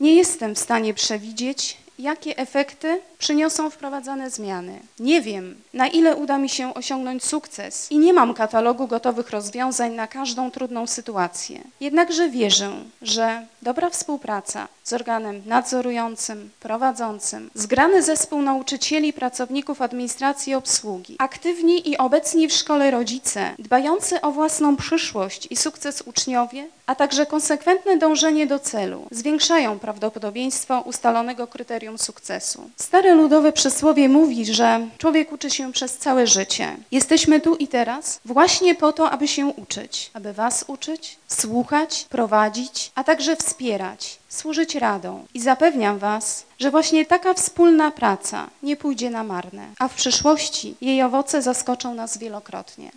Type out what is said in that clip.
Nie jestem w stanie przewidzieć, jakie efekty przyniosą wprowadzane zmiany. Nie wiem, na ile uda mi się osiągnąć sukces i nie mam katalogu gotowych rozwiązań na każdą trudną sytuację. Jednakże wierzę, że dobra współpraca z organem nadzorującym, prowadzącym, zgrany zespół nauczycieli, pracowników administracji i obsługi, aktywni i obecni w szkole rodzice, dbający o własną przyszłość i sukces uczniowie, a także konsekwentne dążenie do celu zwiększają prawdopodobieństwo ustalonego kryterium sukcesu. Stare ludowe przysłowie mówi, że człowiek uczy się przez całe życie. Jesteśmy tu i teraz właśnie po to, aby się uczyć, aby was uczyć, słuchać, prowadzić, a także wspierać, służyć radą. I zapewniam was, że właśnie taka wspólna praca nie pójdzie na marne, a w przyszłości jej owoce zaskoczą nas wielokrotnie.